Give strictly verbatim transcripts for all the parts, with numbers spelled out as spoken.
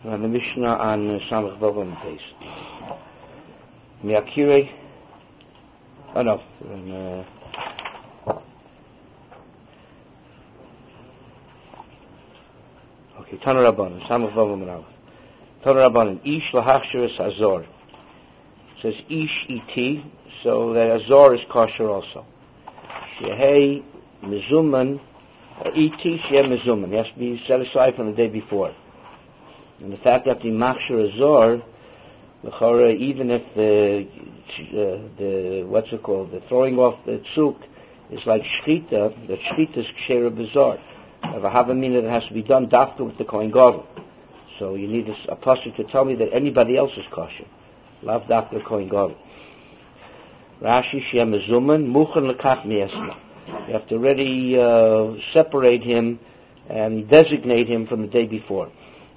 on the Mishnah on Samach Bavim base. Miakire, oh no, and, uh, okay, Tana Rabbanan, Samach Bavim and Aleph. Tana Rabbanan, Ish lahachsheres Azor. It says Ish iti, so the Azor is kosher also. Shehei Mizuman, iti Shehei Mizuman. It has to be set aside from the day before. And the fact that the machshir Azor, even if the, uh, the, what's it called, the throwing off the tzuk is like shchita, the shchita is ksheira b'zor. Of a havamina that has to be done dafka with the kohen gadol. So you need a, a pasuk to tell me that anybody else is kosher. Lav dafka kohen gadol. Rashi shem mezuman muchen lekach miesma. You have to already uh, separate him and designate him from the day before.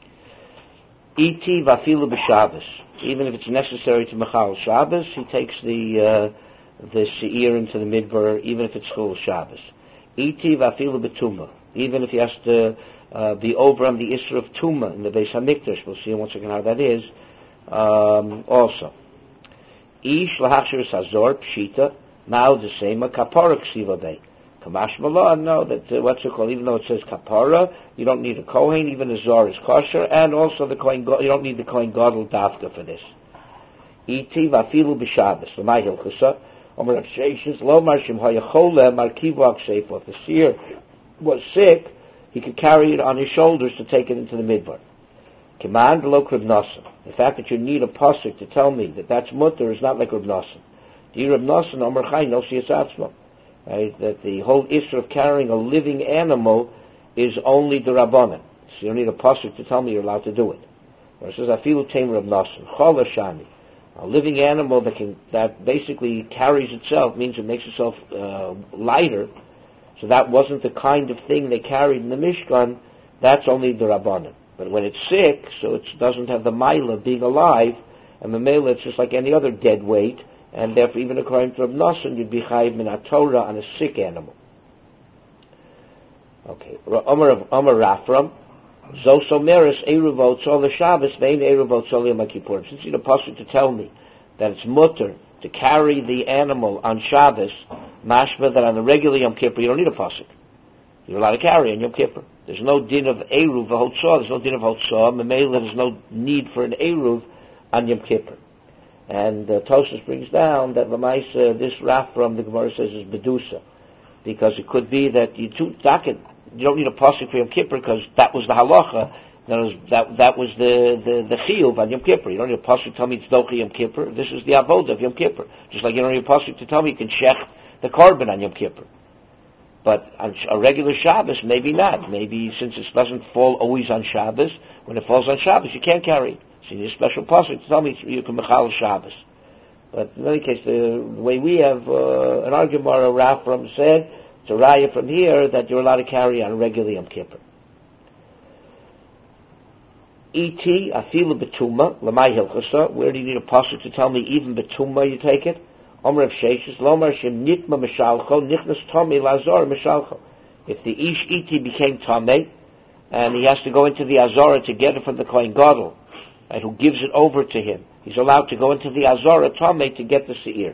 Iti vafilu b'Shabbos. Even if it's necessary to mechal Shabbos, he takes the uh, the seir into the midbar, even if it's chul Shabbos. Iti vafilu b'tumah. Even if he has to uh, be over on the Isra of Tumah in the Beis HaMikdash, we'll see once again how that is. Um, also, Ish lahachsheres Hazor pshita. Now the same a kapara ksiva bay. Kamash Malah, no, that uh, what's it called? Even though it says kapara, you don't need a kohen. Even a zor is kosher, and also the kohen. You don't need the kohen gadol dafka for this. Iti vafilu b'Shabbos. L'may hilchasa. Omer Rav Sheshes lo marshim hayachole markivu akseifo. The seer was sick, he could carry it on his shoulders to take it into the midbar. Command below Reb Nosson. The fact that you need a pasuk to tell me that that's mutter is not like Reb Nosson. Dear Reb Nosson, Omer Chai no siyas atzmo. Right, that the whole issue of carrying a living animal is only the Rabbanan. So you don't need a pasuk to tell me you're allowed to do it. Or it says, Afilu Tamer Reb Nosson, Chol Shani. A living animal that can, that basically carries itself, means it makes itself uh, lighter. So that wasn't the kind of thing they carried in the Mishkan. That's only the Rabbanan. But when it's sick, so it doesn't have the Maila of being alive, and the Maila, it's just like any other dead weight, and therefore even according to Reb Nosson, you'd be chayiv min haTorah on a sick animal. Okay. Omer Omer Rafram, Zos Omeres Eruv Otzol LeShabbos Vein Eruv Otzol Yom HaKippurim. Since you need a pasuk to tell me that it's mutter to carry the animal on Shabbos, mashma that on the regular Yom Kippur you don't need a pasuk. You're allowed to carry on Yom Kippur. There's no din of Eruv Hotzah. There's no din of Hotzah. Memela, there's no need for an Eruv on Yom Kippur. And uh, Tosfos brings down that Lamaisa, this Raf from the Gemara says is Bedusa, because it could be that you two docket, you don't need a pasuk for Yom Kippur because that was the halacha. That was that, that was the the the chiyuv on Yom Kippur. You don't need a pasuk to tell me it's dochi Yom Kippur. This is the avodah of Yom Kippur. Just like you don't need a pasuk to tell me you can shech the carbon on Yom Kippur. But on a regular Shabbos, maybe not. Maybe since it doesn't fall always on Shabbos, when it falls on Shabbos, you can't carry it. So you need a special pasuk to tell me you can mechal Shabbos. But in any case, the way we have uh, an argument, or a Raf from said, it's a raya from here that you're allowed to carry on regular Yom Kippur. Iti afilu betuma lamay hilchasa. Where do you need a pasuk to tell me even betuma you take it? Omer of Sheshes lomar shem nitma mishalcho nichnas tomei lazor mishalcho. If the ish iti became tomei and he has to go into the azara to get it from the kohen gadol, right, who gives it over to him, he's allowed to go into the azara tomei to get the seir.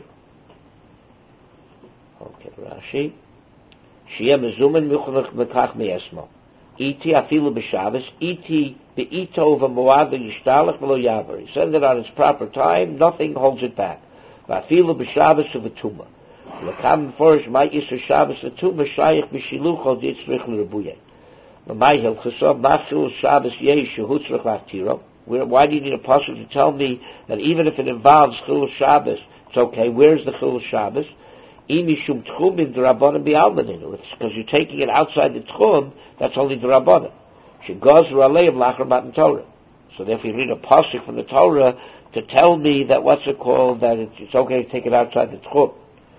Okay, Rashi. Shia mezuman muchalach mekach me'esmo. Iti afilu b'Shabbos. Iti be'ito v'moad v'yishtalach v'lo yaver. He sends it on its proper time. Nothing holds it back. V'afilu b'Shabbos v'tumah. L'kam forish my isra Shabbos v'tumah shayich b'shilucho ditzrich l'rebuyeh. L'may hilchasov mafil Shabbos yesh shehutzrich l'atiro. Why do you need a pasuk to tell me that even if it involves chilul Shabbos, it's okay? Where's the chilul Shabbos? It's because you're taking it outside the tchum, that's only the Rabbanan. So therefore you need a pasuk from the Torah to tell me that what's it called, that it's, it's okay to take it outside the tchum.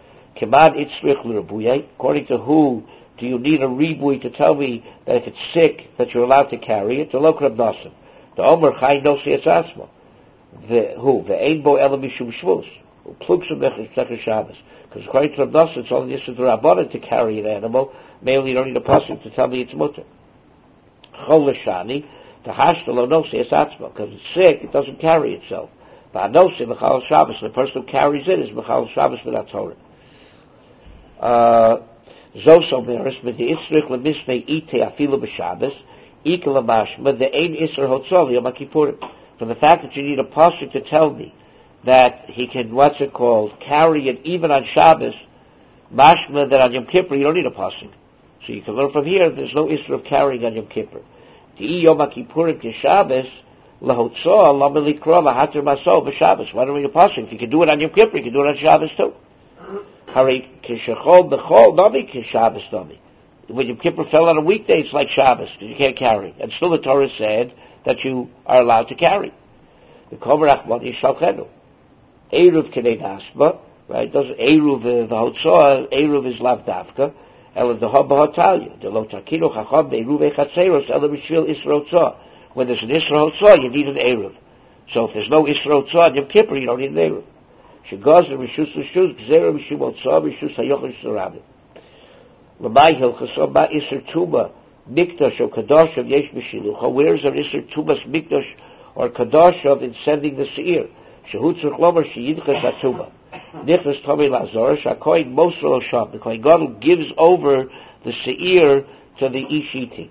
According to who do you need a ribui to tell me that if it's sick that you're allowed to carry it? The Reb Nosson. The Omer Chai no siyas atzmo. The who? The ein bo ela mishum shvus. Plugsim nechus Shabbos. Because according to Reb Nosson, it's only just the Rabbanan to carry an animal. Mainly, you don't need a pasuk to tell me it's mutter. Chol l'shani. The hashta lo nosi es atzma, because it's sick, it doesn't carry itself. But nosi mechal Shabbos, the person who carries it is mechal Shabbos without Torah. Uh, Zoso meres mit the isrich lemisnei ite afilu b'Shabbos, ikla mashma the ein isr hotzol yom kippurim. From the fact that you need a pasuk to tell me that he can, what's it called, carry it even on Shabbos, mashma that on Yom Kippur you don't need a pasuk. So you can learn from here there's no issue of carrying on Yom Kippur. The Yom Kippurim to Shabbos, lahotzoah lama likra lahater masol b'Shabbos. Why don't we need a pasuk? If you can do it on Yom Kippur, you can do it on Shabbos too. Hari kishachol b'chol nami kishabbos nami. When Yom Kippur fell on a weekday, it's like Shabbos because you can't carry. And still the Torah said that you are allowed to carry. The Komer Achmon Yishalchenu. Eruv Kenei Nasma, right? Does Eruv the Hotzoah, Eruv is Lav Davka, El the Haba Hotalia, the Lo Takinu Chacham, Eruv Echatzeros, El Mishvil Isra Hotzoah. When there's an Isra Hotzoah, you need an Eruv. So if there's no Isra Hotzoah in Yom Kippur, you don't need an Eruv. Shegaz Rishus Rishus, Gzera Mishum Hotzoah, Rishus Hayochel Shurabim. Lamai Hilchasom Ba Isra Tuma, Mikdash or Kadosh of Yesh Mishilucha. Where is an Isra Tumas Mikdash or Kadosh of in sending the Seir? Shehutzuk Lomer Sheyidchas Atuma. Nichnas Tomei Lazor, Shakoin Mosel Osham. The Kohen Gadol gives over the Seir to the Ishiti.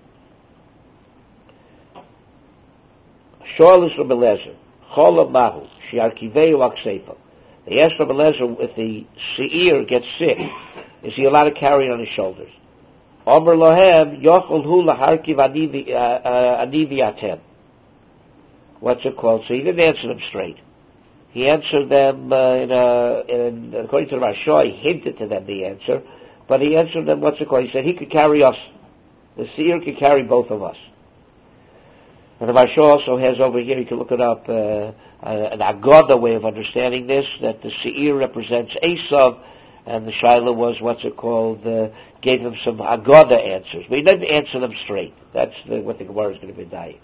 Shoal is Rabbi Lezer. Chola Mahu. Shiarkiveu Akseifa. They asked Rabbi Lezer if the Seir gets sick, is he allowed to carry it on his shoulders? Omer Lohem, Yochol Hu Laharkiv Anivi Atem. What's it called? So he didn't answer them straight. He answered them uh, in a, in, according to the Rashah, he hinted to them the answer, but he answered them, what's it called? He said he could carry us. The Seir could carry both of us. And the Rashah also has over here, you can look it up, uh, an Agoda way of understanding this, that the Seir represents Esav, and the Shaila was, what's it called, uh, gave him some Agoda answers. But he didn't answer them straight. That's the, what the Gemara is going to be dying.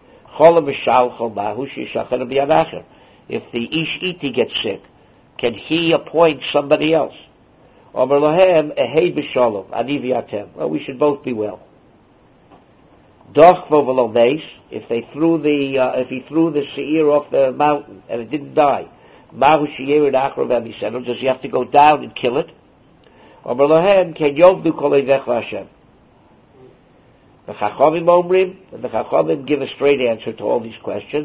If the Ish Iti gets sick, can he appoint somebody else? Well, we should both be well. If they threw the, uh, if he threw the Seir off the mountain and it didn't die, does he have to go down and kill it? The Chachamim Omrim, and the Chachamim give a straight answer to all these questions.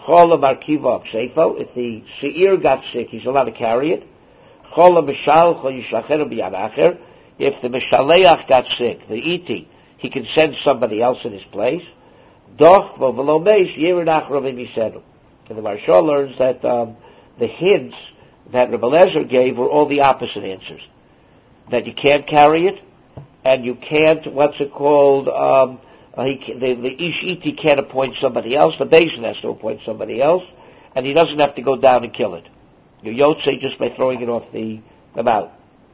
If the Seir got sick, he's allowed to carry it. If the Meshaleach got sick, the Iti, he can send somebody else in his place. And the Maharsha learns that um, the hints that Rebbe Lezer gave were all the opposite answers. That you can't carry it, and you can't, what's it called, um, uh, he, the, the Ish Iti can't appoint somebody else, the Basin has to appoint somebody else, and he doesn't have to go down and kill it. You Yotze just by throwing it off the, the mountain.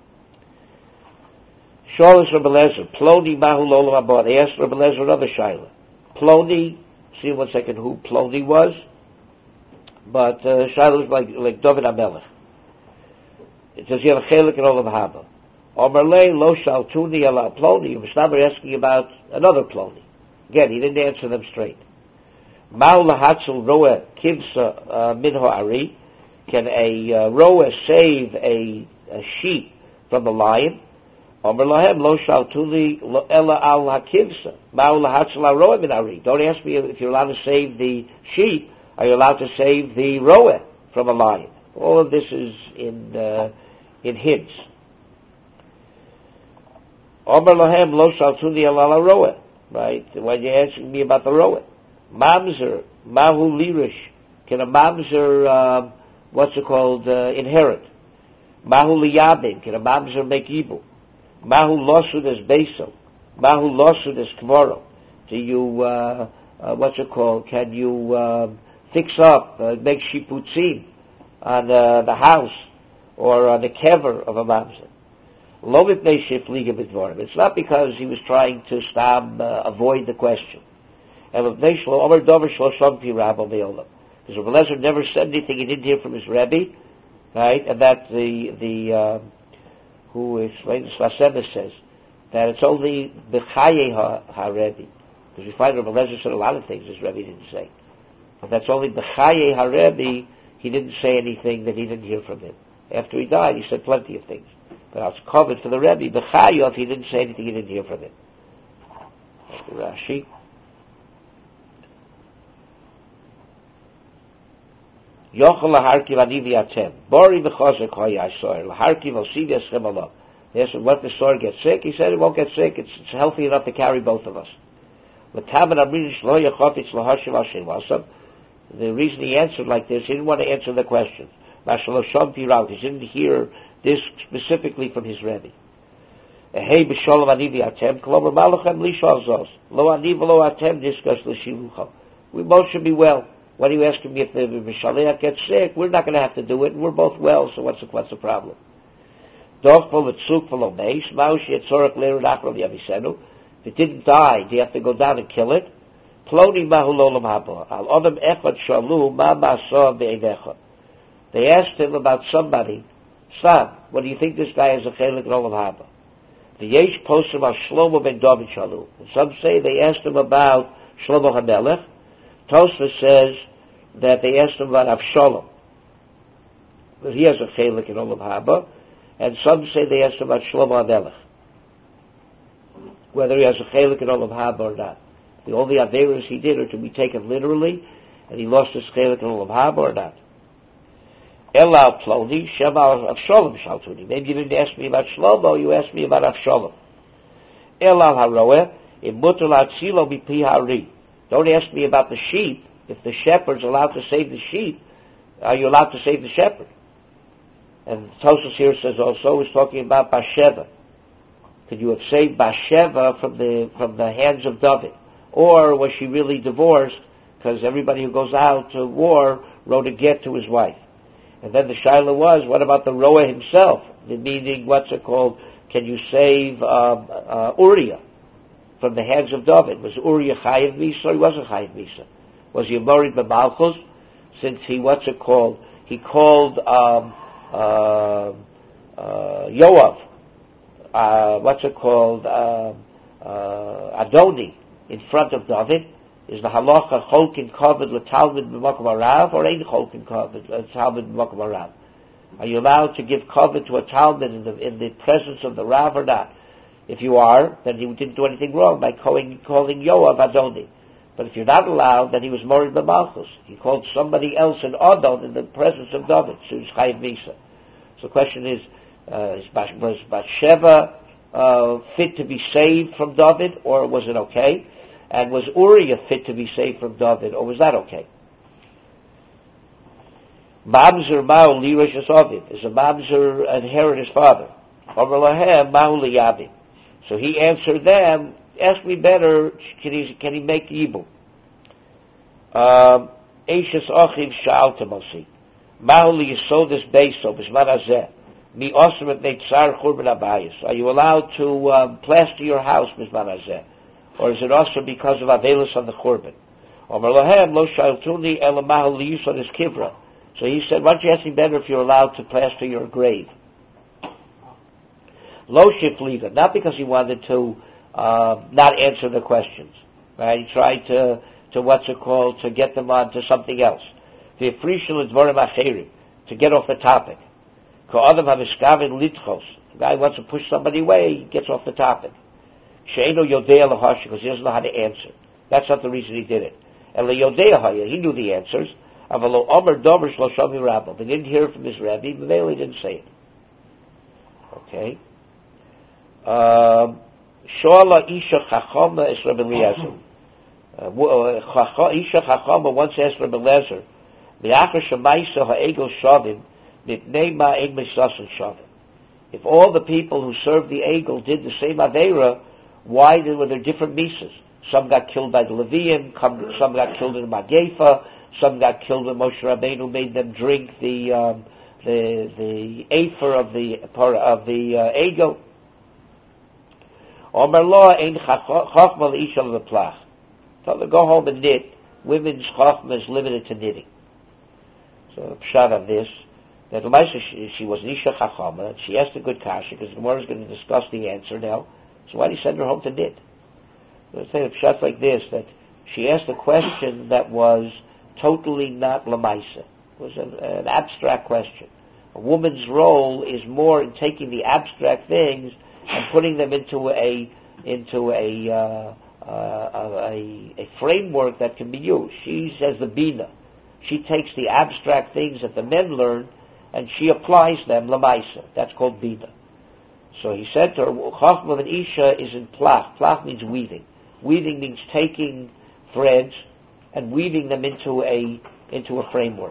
Sholas Rebbe Lezer, Ploni Mahu Lolam Abba. They asked Rebbe Lezer another Shaila. Ploni, see one second who Ploni was, but uh, Shaila was like, like David HaMelech. It says you have a chelik in Olam Haba. Omerlei lo shaltuni ala Ploni. Mishnah asking about another Ploni. Again, he didn't answer them straight. Ma'u lahatzel roeh kivsa minho ari. Can a uh, roeh save a, a sheep from a lion? Omer lahem lo shaltuni ela al hakivsa. Ma'u lahatzel roeh min ari. Don't ask me if you're allowed to save the sheep. Are you allowed to save the roeh from a lion? All of this is in uh, in hints. Omer lahem lo shaltuni ala roeh. Right? When you're asking me about the roeh. Mamzer, mahu lirish. Can a mamzer, um, what's it called, uh, inherit? Mahu liyabin. Can a mamzer make evil? Mahu losud es beso. Mahu losud es kmoro. Do you, uh, uh, what's it called? Can you, uh, fix up, uh, make shiputzim on uh, the house or on the kever of a mamzer? It's not because he was trying to stop, uh, avoid the question. Because Rebbe Lezer never said anything he didn't hear from his Rebbe, right? And that the, the, uh, who explains, Svasemis says, that it's only B'chaye ha, ha Rebbe. Because we find Rabbi Lezer said a lot of things his Rebbe didn't say. But that's only B'chaye HaRebbe, he didn't say anything that he didn't hear from him. After he died, he said plenty of things. But I was covered for the Rebbe, B'chaye, he didn't say anything he didn't hear from him. Rashi. Yochel laharkiv ani v'yatem. Bori v'chozek hoy yasor. Laharkiv osiv yaschem alav. They asked him, what if the sword gets sick? He said, it won't get sick. It's, it's healthy enough to carry both of us. The reason he answered like this, he didn't want to answer the question. He didn't hear this specifically from his Rebbe. We both should be well. Why do you ask me if the Mishaleach gets sick? We're not going to have to do it, and we're both well, so what's the, what's the problem? If it didn't die, do you have to go down and kill it? They asked him about somebody. Sam, what do you think this guy is a chelik in Olam Haba? The Yesh posted about Shlomo ben David Shalu. Some say they asked him about Shlomo HaMelech. Tosfos says that they asked him about Avshalom. But he has a chelik in Olam Haba. And some say they asked him about Shlomo HaMelech. Whether he has a chelik in Olam Haba or not. The only averos he did are to be taken literally, and he lost his chelik in Olam Haba or not. Elal Ploni, Shema Avshalom Shaltuni. Maybe you didn't ask me about Shlomo, you asked me about Avshalom. Elal Haroeh, Imutul Atzilo Mipi Hari. Don't ask me about the sheep. If the shepherd's allowed to save the sheep, are you allowed to save the shepherd? And Tosfos here says also, he's talking about Bathsheba. Could you have saved Bathsheba from the from the hands of David? Or was she really divorced because everybody who goes out to war wrote a get to his wife? And then the shaila was, what about the Roeh himself? The meaning, what's it called? Can you save um, uh, Uriah from the hands of David? Was Uriah Chayiv Misa or he wasn't Chayiv Misa? Was he married by Malchus? Since he, what's it called? He called um, uh, uh, Yoav, uh, what's it called? Uh, uh, Adoni, in front of David. Is the halacha cholkin covered with Talmud b'makom harav, or ain't cholkin covered with Talmud b'makom harav? Are you allowed to give covet to a Talmud in the in the presence of the Rav or not? If you are, then he didn't do anything wrong by calling, calling Yoav Adoni. But if you're not allowed, then he was married by Malchus. He called somebody else an Adon in the presence of David, so he's Chayiv Misa. So the question is, uh, was Bathsheba uh, fit to be saved from David, or was it okay? And was Uriah fit to be saved from David, or was that okay? Mamzer Ma'u Lirash Aviv. Is a Mamzer inherit his father? Omer Lahem Ma'u Liyavim. So he answered them, ask me better, can he, can he make evil? Eishes Achiv Sha'altem Osi. Ma'u Liyisodis Beiso, B'zman Hazeh. Mi Osem Et Neitzar Churban Abayis. Are you allowed to um, plaster your house, B'zman Hazeh? Or is it also because of Avelis on the Churban? Omer Lahem Lo Sha'altuni Ela Ma'u Liyisodis Kivra. So he said, why don't you ask me better if you're allowed to plaster your grave? Lo Shifliga, not because he wanted to uh, not answer the questions. Right? He tried to, to what's it called, to get them on to something else. The Frishul Dvorim Acherim, to get off the topic. Ka'adam HaMiskavin Litchos. The guy wants to push somebody away, he gets off the topic. She'eno Yodea Lahash, because he doesn't know how to answer. That's not the reason he did it. And Yodea Haya, he knew the answers. Avalo Omer Domer Shlo Shomi Rabba. They didn't hear it from his Rebbe, but they didn't say it. Okay. Shoala Isha Chachama is Rebbe Eliezer. Isha Chachama once asked Rebbe Eliezer, V'achar Shemaisa Ha'egel Shavim, Mipnei Ma Ein Mesasin Shavim. If all the people who served the Egel did the same Aveira, why were there different Misas? Some got killed by the Levium, some got killed in Magefa, some got killed when Moshe Rabbeinu made them drink the um, the the afer of the of the uh, Egel. Omer Lo Ein Chachma L'Isha L'Plach. Tell them, go home and knit. Women's Chachma is limited to knitting. So, pshat of this, that she, she was Isha Chachama, she asked a good kasha, because the Gemara is going to discuss the answer now. So why do you send her home to knit? Let's say a shot like this, that she asked a question that was totally not lamaisa. It was an, an abstract question. A woman's role is more in taking the abstract things and putting them into a into a uh, uh, a, a framework that can be used. She says the bina. She takes the abstract things that the men learn and she applies them lamaisa. That's called bina. So he said to her, Chachma and Isha is in plach. Plach means weaving. Weaving means taking threads and weaving them into a into a framework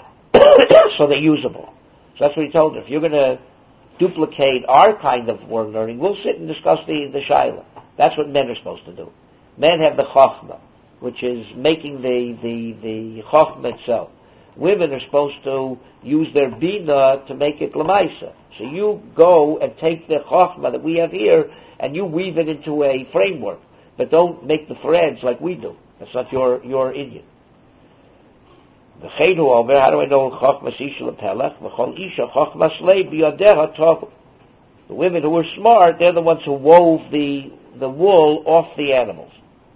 so they're usable. So that's what he told her. If you're going to duplicate our kind of word learning, we'll sit and discuss the, the shaila. That's what men are supposed to do. Men have the chachma, which is making the, the, the chachma itself. Women are supposed to use their bina to make it lamaisa. So you go and take the chachma that we have here and you weave it into a framework. But don't make the threads like we do. That's not your, your Indian. The Chenu Omer, how do I know Chachmas Isha Lepelech? V'chol Isha Chachmas Lei B'yadeha Tohu. The women who were smart, they're the ones who wove the, the wool off the animals.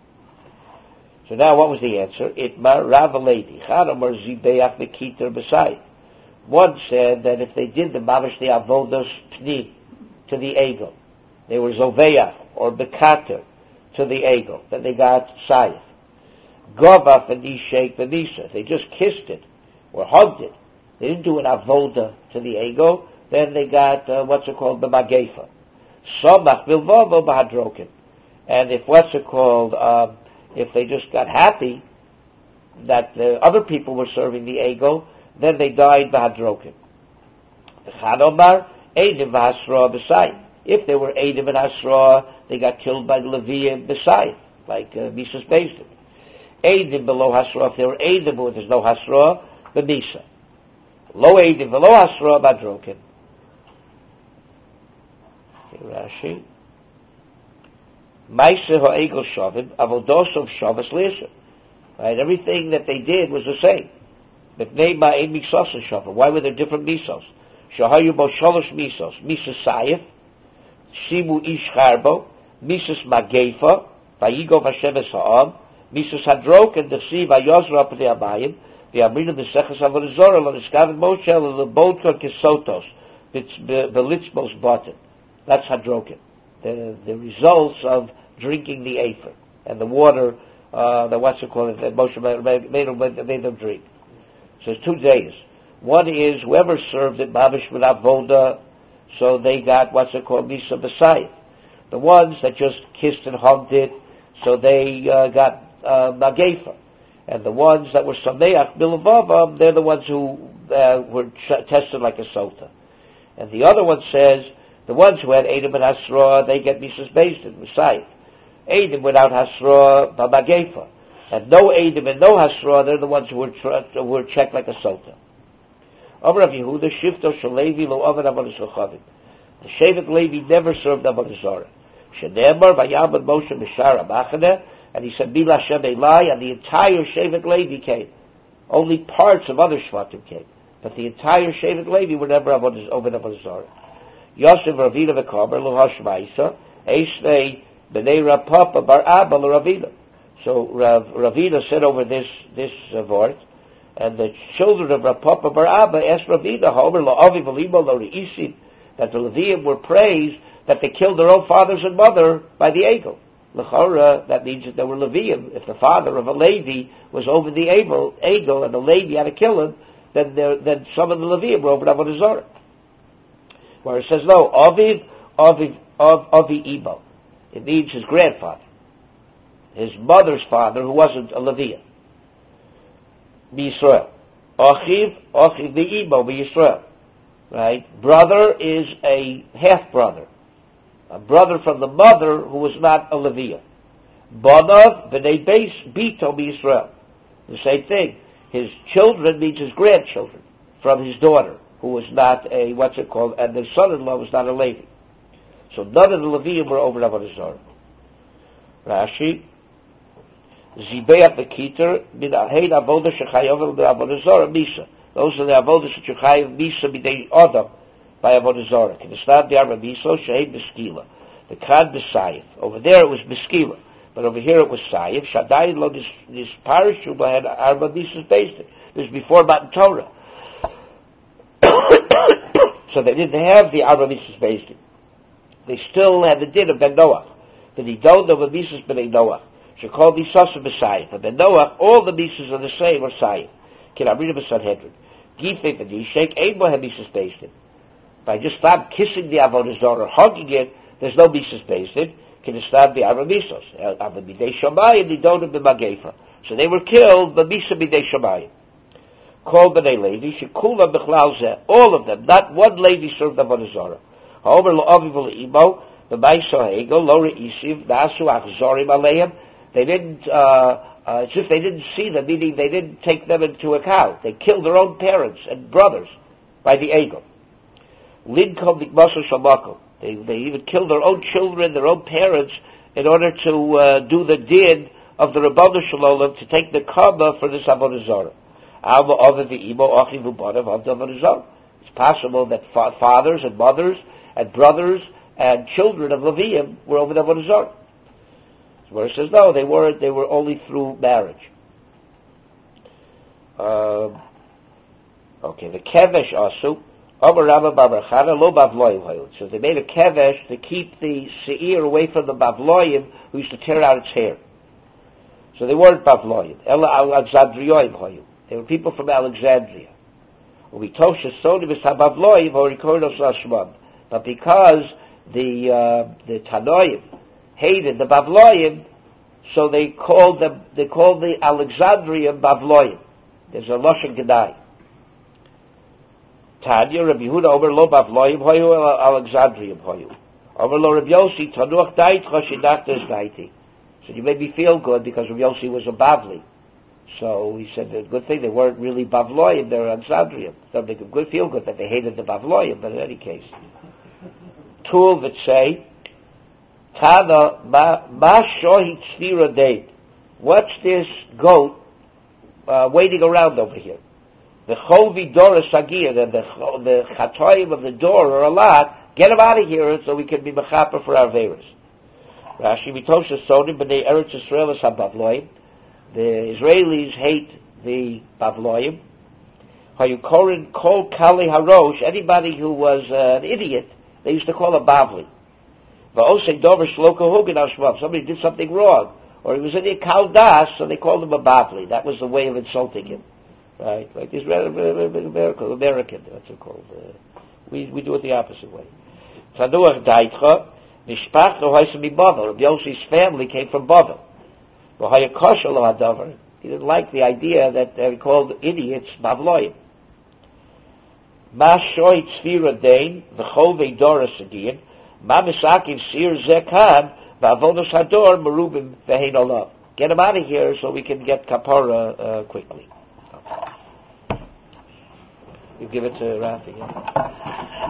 So now what was the answer? Itmar Rav Lady. Chanamar Zibeach V'kiter B'sai. One said that if they did the Mamash the Avodas Pni to the Egel, they were Zoveach or Bekater to the Egel, then they got Sayif. Govaf and Nishek the Nisa. They just kissed it or hugged it. They didn't do an avoda to the ego. Then they got uh, what's it called, the magefa. Somach bilvovo bahadrokin. And if what's it called, um, if they just got happy that the other people were serving the ego, then they died bahadrokin. The Chanomar Eidim v'Hasra b'Sayim. If they were Eidim and Hasra, they got killed by the Leviim b'Sayim, like uh, Mises Bezdin. Eidim below Hasra, if they were Eidim where there's no Hasra, the Misa. Low Eidim below Hasra, Badrokin. Okay, Rashi. Maise ha'egel shavim, avodos of shavas leisha. Right, everything that they did was the same. But name ma'en misos shavim. Why were there different misos? Shahayu bo shalosh misos. Mises sayif, shimu ish charbo, mises magefa, vayigo vasheves ha'am, Mises Hadrok and the sea by Yosra up the Abayim, the Amrina the Seches Avodah on the Skaven Moshe, and the Bolka Kisotos, the Litzbos button. That's Hadrokin. The, the results of drinking the Afer and the water, uh, the what's it called, that Moshe made, made, made them drink. So it's two days. One is whoever served it, Mavish with Avoda, so they got what's it called, Misa B'Sayim. The ones that just kissed and hugged it, so they uh, got Uh, Magefa. And the ones that were Sameach Bilavavam, they're the ones who uh, were ch- tested like a Sota. And the other one says, the ones who had Eidim and Hasra, they get Mises Bezdin, Messiah. Eidim without Hasra, Magefa. And no Eidim and no Hasra, they're the ones who were, tra- who were checked like a Sota. Amar Rav Yehuda, Shifto Shalevi Lo Avad Avodas Chavim. The Shevet Levi never served Avodah Zarah. Shenemar Vayamad Moshe Mishara Machaneh. And he said, Bila Shem Elai, and the entire Shevet Levi came. Only parts of other Shvatim came. But the entire Shevet Levi were never over Avodah Zarah. Yosef Ravina v'Kamer lo Hashmaisa, Eishnei b'nei Rapapa bar Abba lo Ravina. So Rav, Ravina said over this, this uh, vort, and the children of Rapapa bar Abba asked Ravina, Homer lo Avi v'limo lo Reisim, that the Leviim were praised that they killed their own fathers and mother by the eagle. L'chora, that means that there were Leviim. If the father of a Levi was over the Egel, Egel and the Levi had to kill him, then there, then some of the Leviim were over Avodah Zarah. Where it says, no, Aviv, Aviv, Av, Avi Ebo. It means his grandfather. His mother's father, who wasn't a Leviim. B'Yisrael. Achiv, Achiv B'Ebo, B'Yisrael. Right? Brother is a half-brother. A brother from the mother who was not a Leviah. Banav b'nei beis bito b'Yisrael. The same thing. His children means his grandchildren from his daughter, who was not a, what's it called, and the son-in-law was not a Levi. So none of the Leviim were over Avodah Zarah. Rashi, Zibeach v'kiter min ahein avodah shechayav b'Avodah Zarah misa. Those are the avodah shechayav misa b'nei Adam. By Avodah Zarah. The Kan B'Skila. The Kan B'Sayif. Over there it was B'Skila. But over here it was Saif. Shaddai lo this this parashuba had arba mises based. This was before Matan Torah. So they didn't have the arba mises based. They still had the din of Ben Noach. The nidon of a mises ben Noach. She called misas b'Sayif. And Ben Noach, all the mises are the same or Sayif. Can I read him a Sanhedrin? Gifei v'nishek ein bo mises based. By just stop kissing the avodah zarah or hugging it, there's no mises based. Can stop the arba misos. Ava b'dei shamayim nidon b'magefa. So they were killed, but misa b'dei shamayim. Called b'nei Levi, shekula b'chlal zeh. All of them, not one Levi served avodah zarah. However, lo'aviv l'imo, the ma'isa ha'egel, lo re'isiv, na'asu achzorim aleim. They didn't, uh, uh, it's if they didn't see them, meaning they didn't take them into account. They killed their own parents and brothers by the egel. Linkom nikmaso shamako. They, they even killed their own children, their own parents, in order to uh, do the din of the Rabbanu Shalom, to take the karma for this avodah zarah. Alma over the imo achiv u'banav of the avodah zarah. It's possible that fa- fathers and mothers and brothers and children of Levium were over the avodah zarah. Where it says no, they weren't. They were only through marriage. Um, okay, the kevesh asu. So they made a kevesh to keep the seir away from the bavloyim who used to tear out its hair. So they weren't bavloyim. They were people from Alexandria. But because the uh, the Tanoim hated the bavloyim, so they called them. They called the Alexandrian bavloyim. There's a lashon gedai. Tanya, Rabbi Yehuda, over lo bavloyim hoyu, Alexandrium hoyu. Over lo Rabbi Yossi, tanuach daitcha shidachtes daiti. So you made me feel good because Rabbi Yossi was a bavli. So he said, the good thing, they weren't really bavloyim, they were Alexandrium. So they could good, feel good that they hated the bavloyim, but in any case. Tul that say, Tana, ma, ma shohit sfira date. What's this goat, uh, waiting around over here? The Chovi Dora Sagir, the, the, the Chatoim of the door are a lot. Get them out of here so we can be Mechaper for our Veras. Rashi, Mitosha Sodim, B'nei Eretz Yisrael is ha-Bavloim. The Israelis hate the Bavloim. Hayukorin Kol Kali Harosh, anybody who was uh, an idiot, they used to call a Bavli. Va'osei Dover Shloka Hugan Ashmav, somebody did something wrong. Or he was in a Kaldas, so they called him a Bavli. That was the way of insulting him. Right, like these American, American, what's it called? Uh, we we do it the opposite way. Tanuach daitcha, mishpach lo haisa mi Bavel. Rabbi Yossi's family came from Bavel. V'hayakosha lo hadavar. He didn't like the idea that they called idiots Bavloim. Ma shoy tzvira dain v'chol ve'dora sadiyin ma misakiv sir zekan v'avonos hador merubim v'hein olav. Get him out of here so we can get kapara uh, quickly. You give it to Rafi. Yeah?